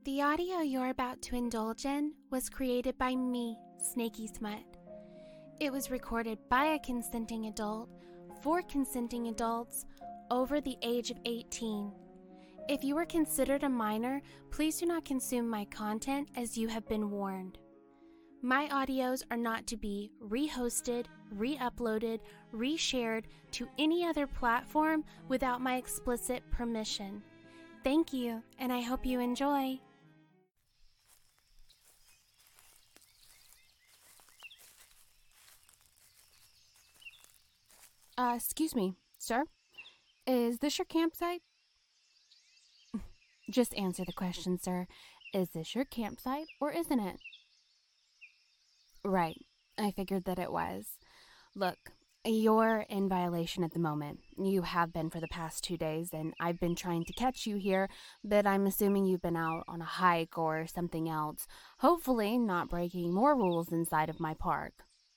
The audio you're about to indulge in was created by me, Snaky Smut. It was recorded by a consenting adult for consenting adults over the age of 18. If you are considered a minor, please do not consume my content as you have been warned. My audios are not to be re-hosted, re-uploaded, re-shared to any other platform without my explicit permission. Thank you, and I hope you enjoy. Excuse me, sir? Is this your campsite? Just answer the question, sir. Is this your campsite or isn't it? Right. I figured that it was. Look, you're in violation at the moment. You have been for the past 2 days, and I've been trying to catch you here, but I'm assuming you've been out on a hike or something else, hopefully not breaking more rules inside of my park.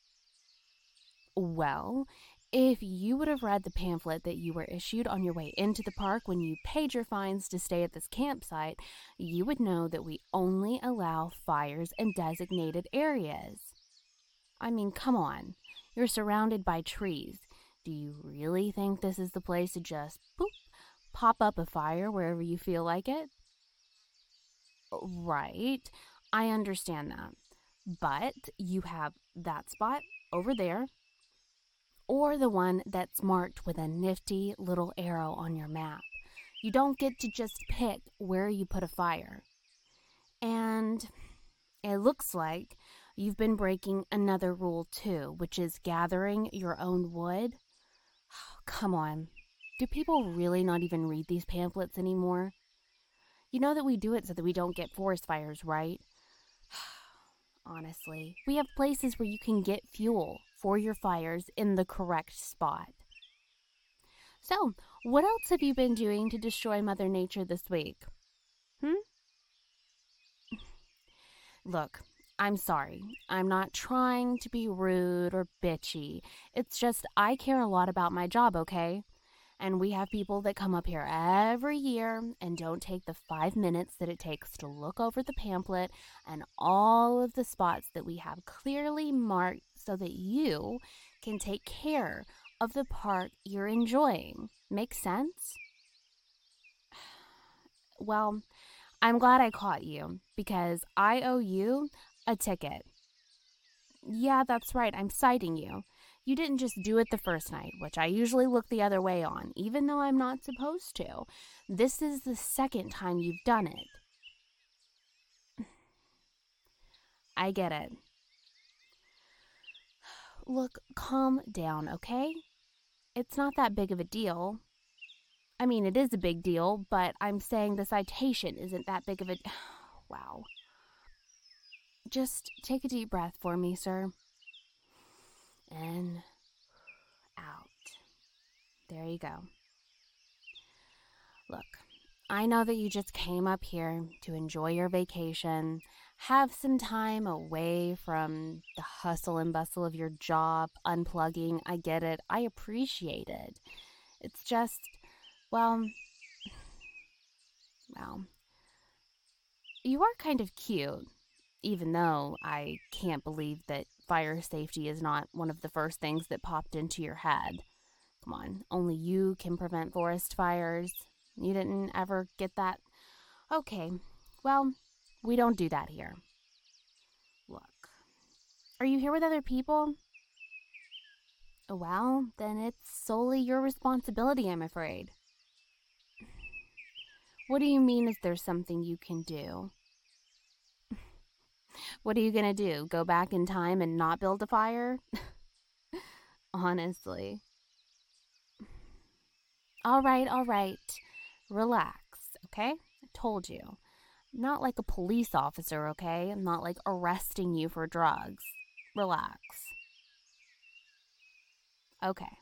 Well, if you would have read the pamphlet that you were issued on your way into the park when you paid your fines to stay at this campsite, you would know that we only allow fires in designated areas. I mean, come on. You're surrounded by trees. Do you really think this is the place to just pop up a fire wherever you feel like it? Right. I understand that. But you have that spot over there, or the one that's marked with a nifty little arrow on your map. You don't get to just pick where you put a fire. And it looks like you've been breaking another rule too, which is gathering your own wood. Oh, come on. Do people really not even read these pamphlets anymore? You know that we do it so that we don't get forest fires, right? Honestly, we have places where you can get fuel for your fires in the correct spot. So, what else have you been doing to destroy Mother Nature this week? Look, I'm sorry. I'm not trying to be rude or bitchy. It's just I care a lot about my job, okay? And we have people that come up here every year and don't take the 5 minutes that it takes to look over the pamphlet and all of the spots that we have clearly marked so that you can take care of the park you're enjoying. Make sense? Well, I'm glad I caught you because I owe you a ticket. Yeah, that's right. I'm citing you. You didn't just do it the first night, which I usually look the other way on, even though I'm not supposed to. This is the second time you've done it. I get it. Look, calm down, okay? It's not that big of a deal. I mean, it is a big deal, but I'm saying the citation isn't that big of a... Wow. Just take a deep breath for me, sir. In, out. There you go. Look, I know that you just came up here to enjoy your vacation, have some time away from the hustle and bustle of your job, unplugging. I get it. I appreciate it. It's just, well, you are kind of cute, even though I can't believe that fire safety is not one of the first things that popped into your head. Come on, only you can prevent forest fires. You didn't ever get that? Okay, well, we don't do that here. Look, are you here with other people? Well, then it's solely your responsibility, I'm afraid. What do you mean is there something you can do? What are you going to do? Go back in time and not build a fire? Honestly. All right. Relax, okay? I told you. I'm not like a police officer, okay? I'm not like arresting you for drugs. Relax. Okay.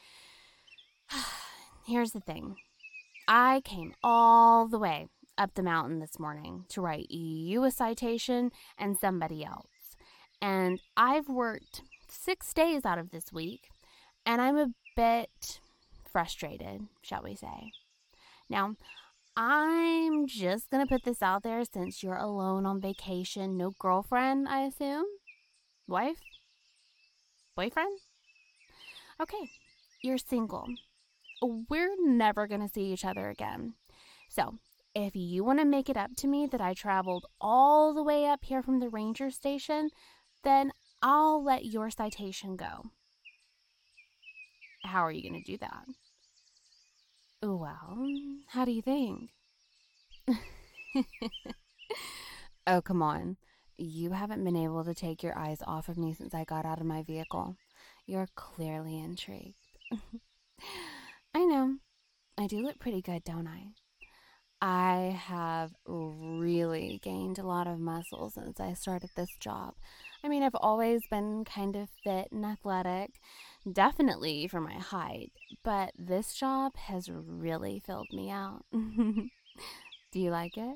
Here's the thing. I came all the way up the mountain this morning to write you a citation and somebody else. And I've worked 6 days out of this week, and I'm a bit frustrated, shall we say. Now, I'm just gonna put this out there since you're alone on vacation. No girlfriend, I assume? Wife? Boyfriend? Okay, you're single. We're never gonna see each other again. So, if you want to make it up to me that I traveled all the way up here from the ranger station, then I'll let your citation go. How are you going to do that? Well, how do you think? Oh, come on. You haven't been able to take your eyes off of me since I got out of my vehicle. You're clearly intrigued. I know. I do look pretty good, don't I? I have really gained a lot of muscle since I started this job. I mean, I've always been kind of fit and athletic, definitely for my height, but this job has really filled me out. Do you like it?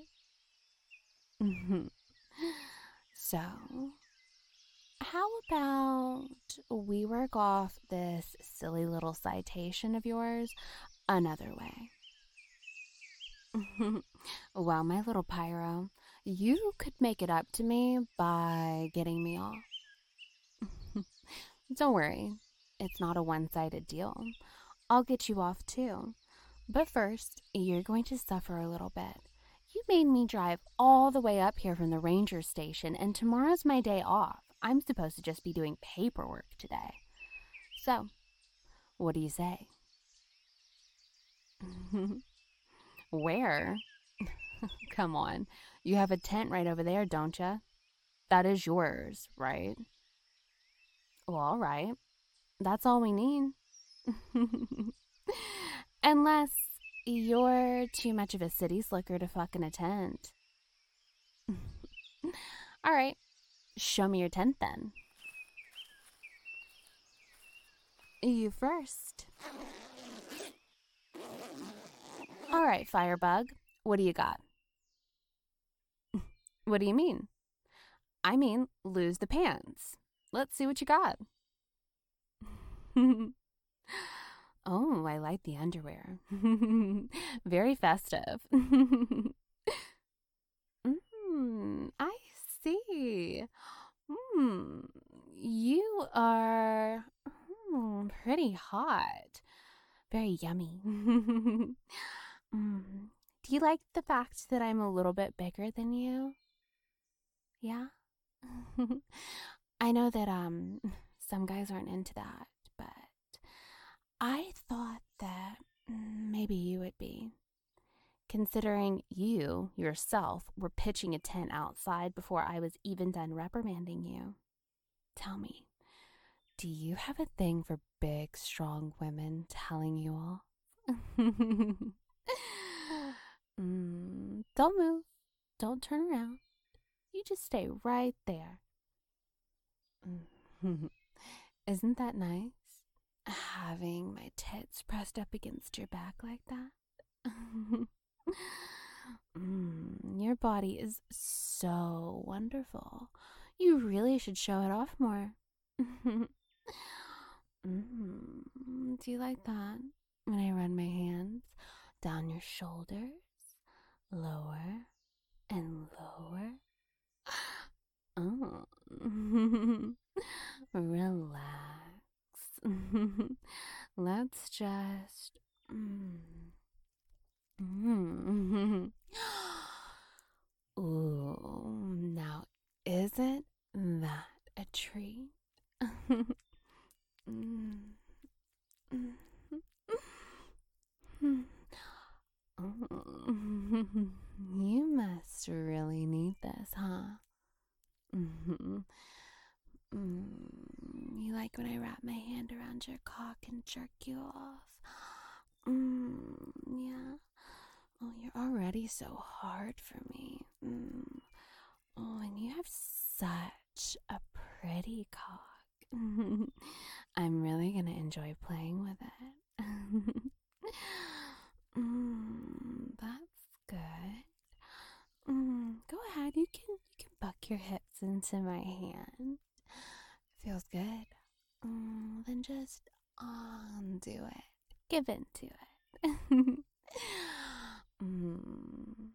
So, how about we work off this silly little citation of yours another way? Well, my little Pyro, you could make it up to me by getting me off. Don't worry, it's not a one-sided deal. I'll get you off too. But first, you're going to suffer a little bit. You made me drive all the way up here from the ranger station, and tomorrow's my day off. I'm supposed to just be doing paperwork today. So, what do you say? Where? Come on. You have a tent right over there, don't you? That is yours, right? Well, all right. That's all we need. Unless you're too much of a city slicker to fuck in a tent. All right. Show me your tent then. You first. All right, Firebug, what do you got? What do you mean? I mean, lose the pants. Let's see what you got. Oh, I like the underwear. Very festive. I see. You are pretty hot. Very yummy. Do you like the fact that I'm a little bit bigger than you? Yeah? I know that some guys aren't into that, but I thought that maybe you would be. Considering you, yourself, were pitching a tent outside before I was even done reprimanding you. Tell me, do you have a thing for big, strong women telling you off? Don't move. Don't turn around. You just stay right there. Isn't that nice? Having my tits pressed up against your back like that? Your body is so wonderful. You really should show it off more. Do you like that? When I run my hands down your shoulders, lower and lower. Oh. Relax. Let's just Ooh, now isn't that a treat? You must really need this, huh? You like when I wrap my hand around your cock and jerk you off? Yeah. Oh, you're already so hard for me. Oh, and you have such a pretty cock. I'm really gonna enjoy playing with it. That's good. Go ahead. You can buck your hips into my hand. Feels good. Then just do it. Give in to it. Mm,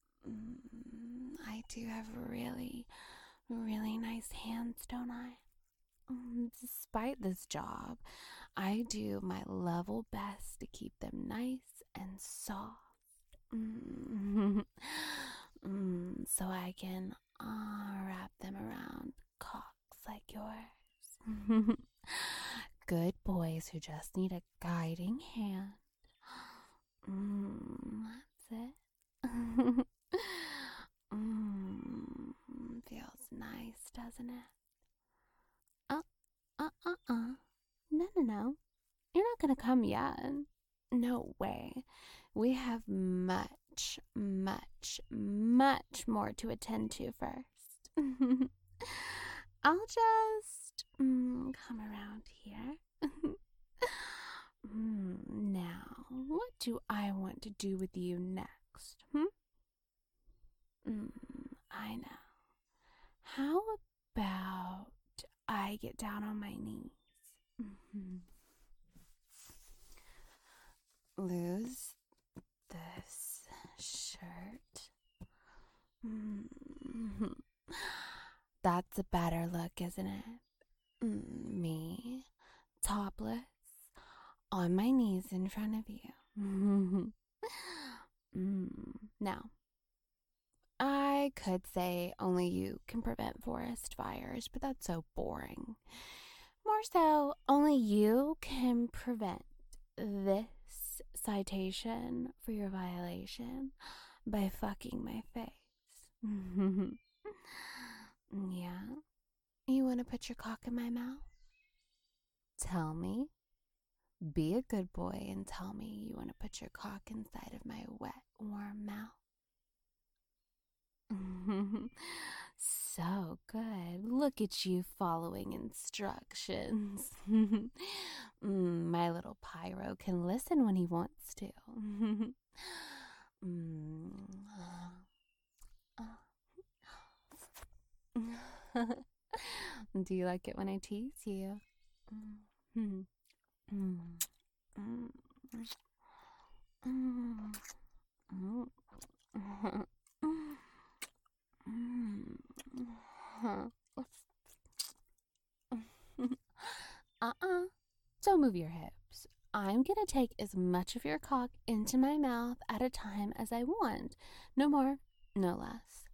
I do have really, really nice hands, don't I? Despite this job, I do my level best to keep them nice and soft. So I can wrap them around cocks like yours. Good boys who just need a guiding hand. That's it. Feels nice, doesn't it? No. You're not gonna come yet. No way. We have much, much, much more to attend to first. I'll just come around here. Now, what do I want to do with you next? I know. How about I get down on my knees? Lose this shirt. That's a better look, isn't it? Me, topless, on my knees in front of you. Now, I could say only you can prevent forest fires, but that's so boring. More so, only you can prevent this citation for your violation by fucking my face. Yeah? You want to put your cock in my mouth? Tell me. Be a good boy and tell me you want to put your cock inside of my wet, warm mouth. So good. Look at you following instructions. My little pyro can listen when he wants to. Do you like it when I tease you? Don't move your hips. I'm gonna take as much of your cock into my mouth at a time as I want. No more, no less.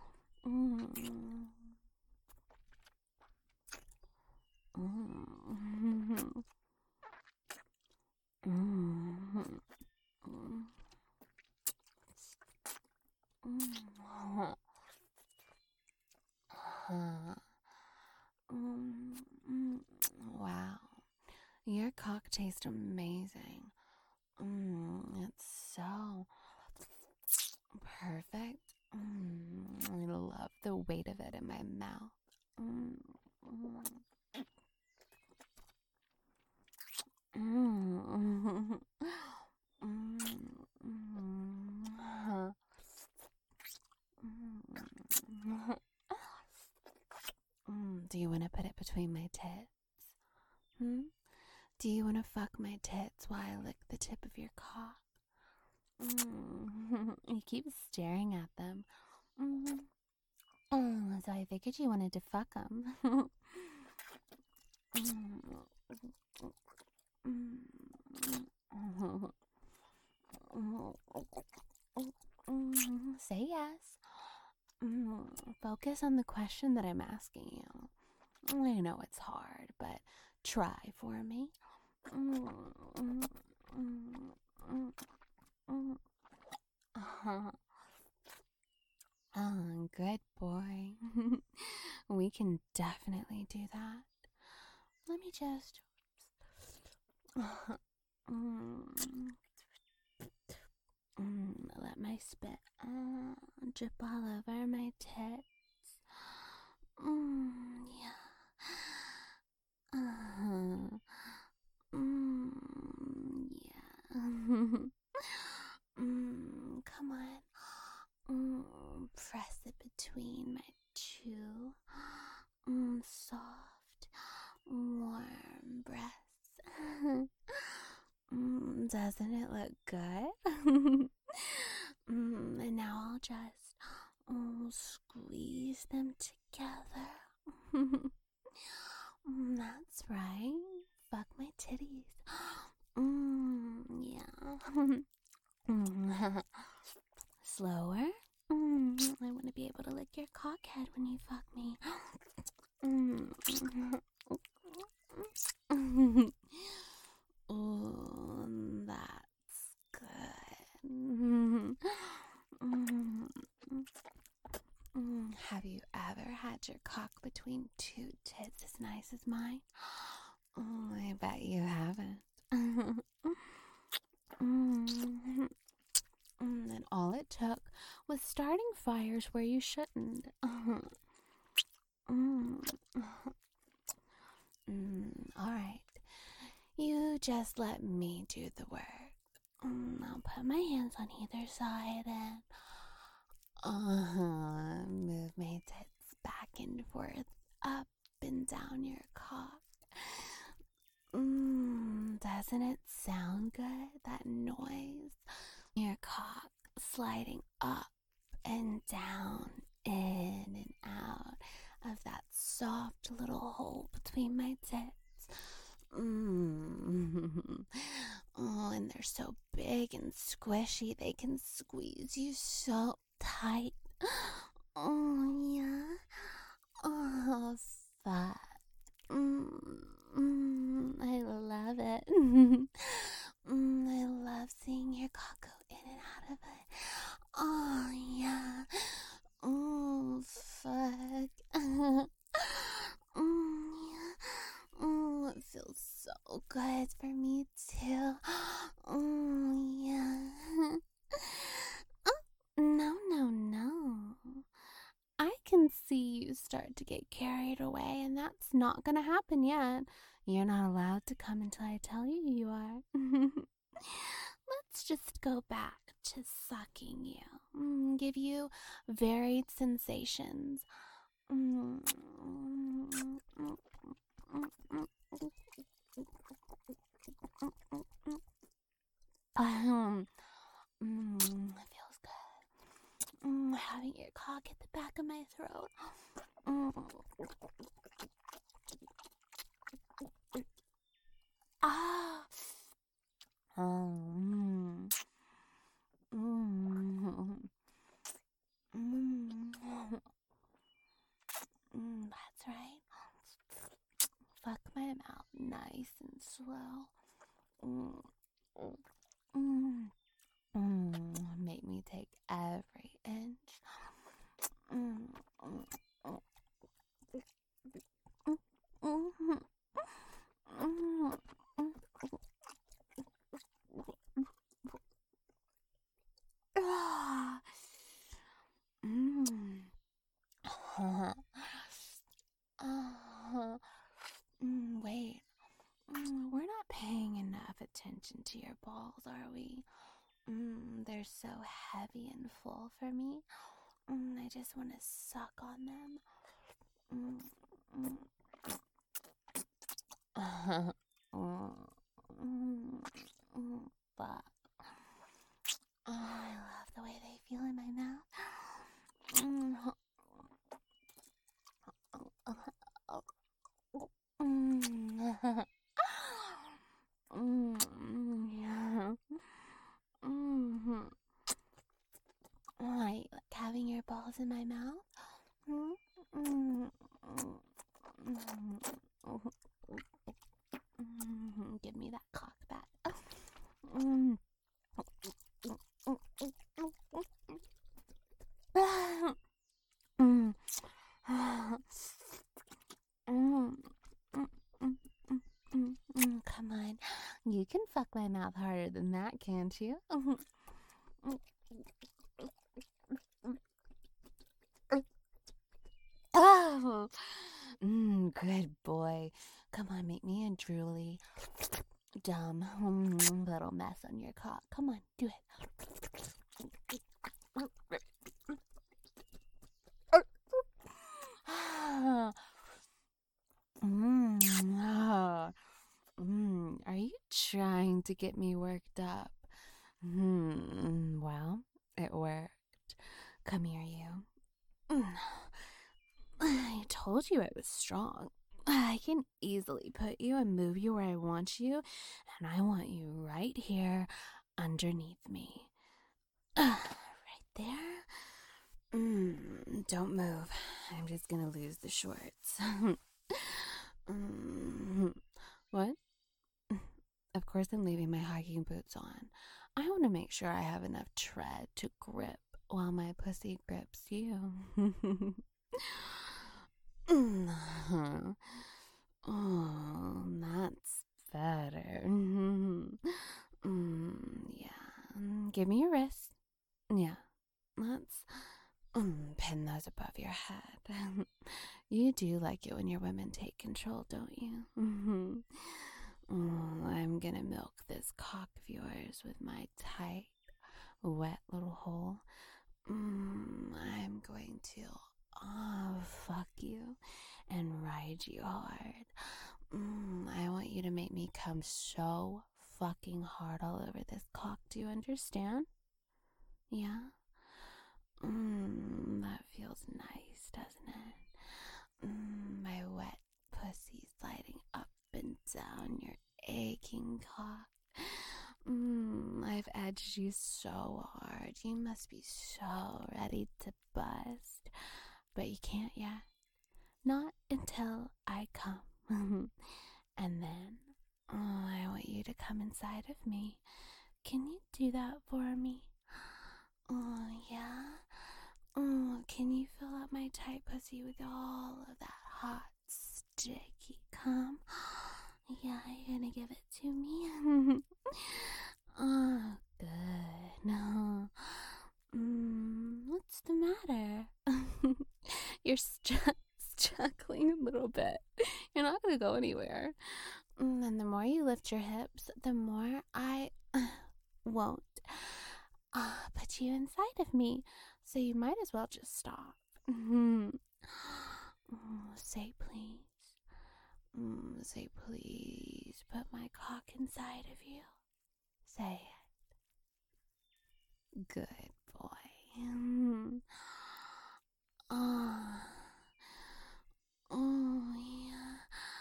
Wow, your cock tastes amazing. It's so perfect. I love the weight of it in my mouth. Do you want to put it between my tits? Do you want to fuck my tits while I lick the tip of your cock? You keep staring at them. So I figured you wanted to fuck them. Say yes. Focus on the question that I'm asking you. I know it's hard, but try for me. Good boy. We can definitely do that. Let me just... let my spit drip all over my tits. Yeah. Yeah. Come on. Press it between my two soft, warm breasts. Doesn't it look good? squeeze them together. That's right. Fuck my titties. Yeah. Slower. I want to be able to lick your cockhead when you fuck me. Oh, that's good. Have you ever had your cock between two tits as nice as mine? Oh, I bet you haven't. And all it took was starting fires where you shouldn't. All right. You just let me do the work. I'll put my hands on either side and move my tits back and forth, up and down your cock. Doesn't it sound good, that noise? Your cock sliding up and down, in and out of that soft little hole between my tits. Oh, and they're so big and squishy, they can squeeze you so tight. Oh, yeah. Oh, fuck. I love it. I love seeing your cock go in and out of it. Oh, yeah. Oh, fuck. Yeah. Oh, it feels so good for me, too. Oh, yeah. Oh, no. I can see you start to get carried away, and that's not gonna happen yet. You're not allowed to come until I tell you are. Let's just go back to sucking you. Give you varied sensations. It feels good. Having your cock hit the back of my throat. Ah. That's right. Fuck my mouth nice and slow. Make me take every inch. Wait, we're not paying enough attention to your balls, are we? They're so heavy and full for me. I just want to suck on them. But I love the way they feel in my mouth. I like having your balls in my mouth. Give me that cock back. Come on, you can fuck my mouth harder than that, can't you? Oh, good boy. Come on, make me a drooly, dumb little mess on your cock. Come on, do it. Are you trying to get me worked up? Well, it worked. Come here, you. I told you I was strong. I can easily put you and move you where I want you, and I want you right here underneath me. Right there. Don't move. I'm just gonna lose the shorts. What? Of course I'm leaving my hiking boots on. I want to make sure I have enough tread to grip while my pussy grips you. Oh, that's better. Yeah. Give me your wrist. Yeah. Let's pin those above your head. You do like it when your women take control, don't you? I'm gonna milk this cock of yours with my tight, wet little hole. I'm going to fuck you and ride you hard. I want you to make me come so fucking hard all over this cock. Do you understand? Yeah? That feels nice, doesn't it? My wet pussy sliding up and down your aching cock. I've edged you so hard. You must be so ready to bust. But you can't yet. Not until I come. And then, I want you to come inside of me. Can you do that for me? Oh, yeah? Can you fill up my tight pussy with all of that hot, sticky cum? Yeah, you're gonna give it to me? Oh, good. No. What's the matter? You're struggling a little bit. You're not gonna go anywhere. And the more you lift your hips, the more I won't put you inside of me. So you might as well just stop. Say please. Say please, put my cock inside of you. Say it. Good boy. Oh yeah.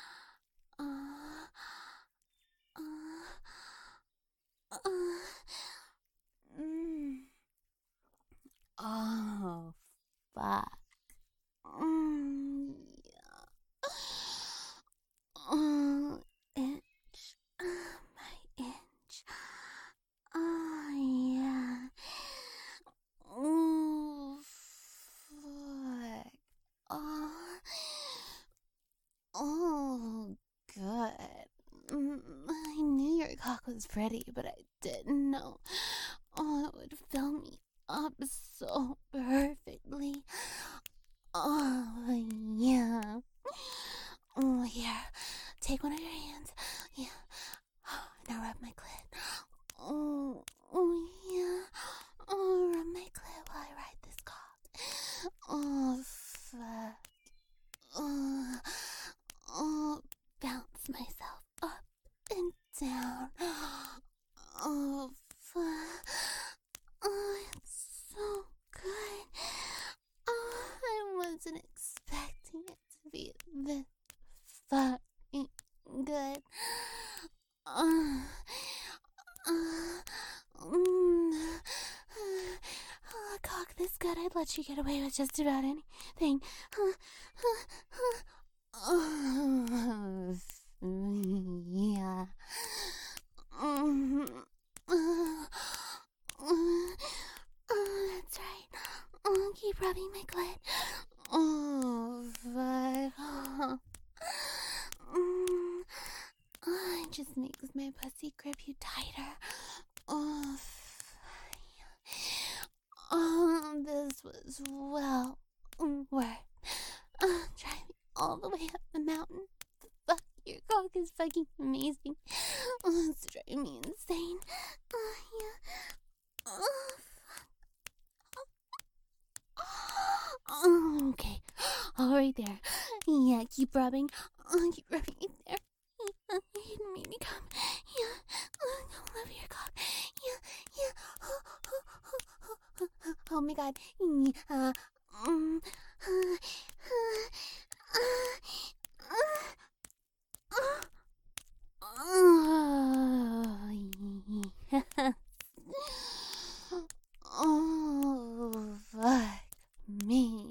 Oh fuck. Yeah. Inch. My inch. Oh, yeah. Oh, fuck. Oh, good. I knew your cock was pretty, but I didn't know. Oh, it would fill me up so perfectly. Oh, yeah. Oh, here. Take one of your hands. Yeah. Now rub my clit. Oh, yeah. Oh, rub my clit while I ride this cock. Oh, fuck. Bounce myself up and down. Oh, fuck. Oh, it's so good. Oh, I wasn't expecting it to be this fucking good. Cock this good, I'd let you get away with just about anything. Yeah. That's right. Keep rubbing my clit. Oh, fuck. It just makes my pussy grip you tighter. Oh, this was well worth driving all the way up the mountain. Fuck, your cock is fucking amazing. It's driving me insane. Yeah. Okay. All right there. Yeah, keep rubbing. Keep rubbing it there. Yeah, you made me come. Yeah. I love your cock. Yeah. Oh my god. Oh, fuck me.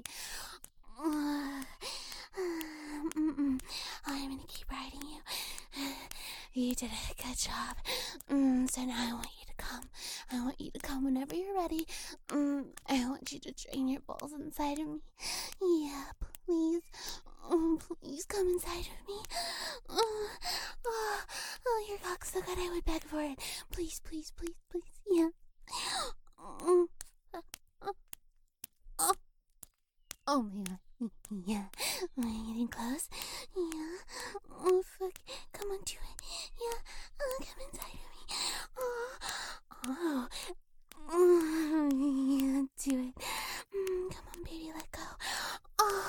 I'm gonna keep riding you. You did a good job. So now I want you to come. I want you to come whenever you're ready. I want you to drain your balls inside of me. Yeah, please. Please come inside of me. Your cock's so good I would beg for it. Please, please, please, please. Yeah. Oh my god. Yeah. Am I getting close? Yeah. Oh, fuck. Come on, do it. Yeah. Come inside of me. Oh. Yeah, do it. Come on, baby, let go. Oh.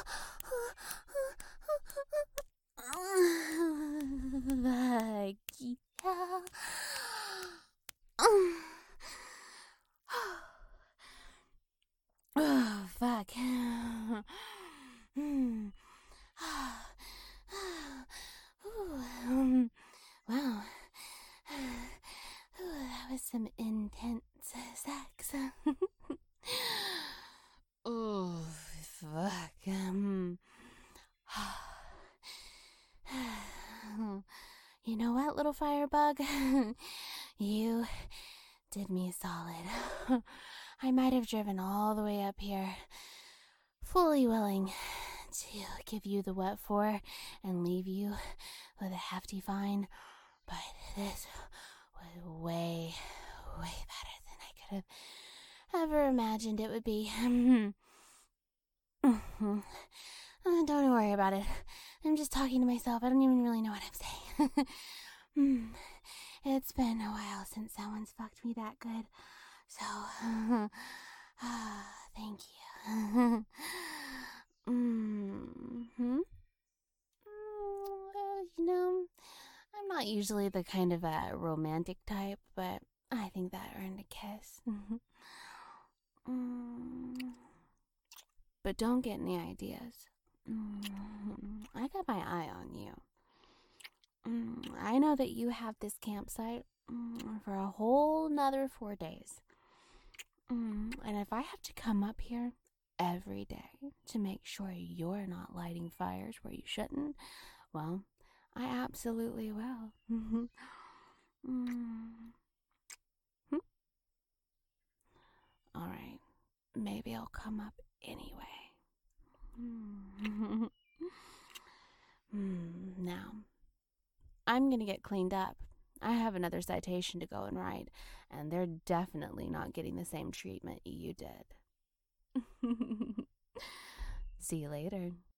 Fuck. Yeah. Oh, fuck. Wow. That was some intense sex. Oh, fuck. You know what, little firebug? You did me a solid. I might have driven all the way up here, fully willing to give you the what for and leave you with a hefty fine, but this was way, way better than I could have ever imagined it would be. Don't worry about it. I'm just talking to myself. I don't even really know what I'm saying. It's been a while since someone's fucked me that good. So, thank you. You know, I'm not usually the kind of romantic type, but I think that earned a kiss. But don't get any ideas. I got my eye on you. I know that you have this campsite for a whole nother 4 days. And if I have to come up here every day to make sure you're not lighting fires where you shouldn't, well, I absolutely will. All right, maybe I'll come up anyway. Now, I'm gonna get cleaned up. I have another citation to go and write, and they're definitely not getting the same treatment you did. See you later.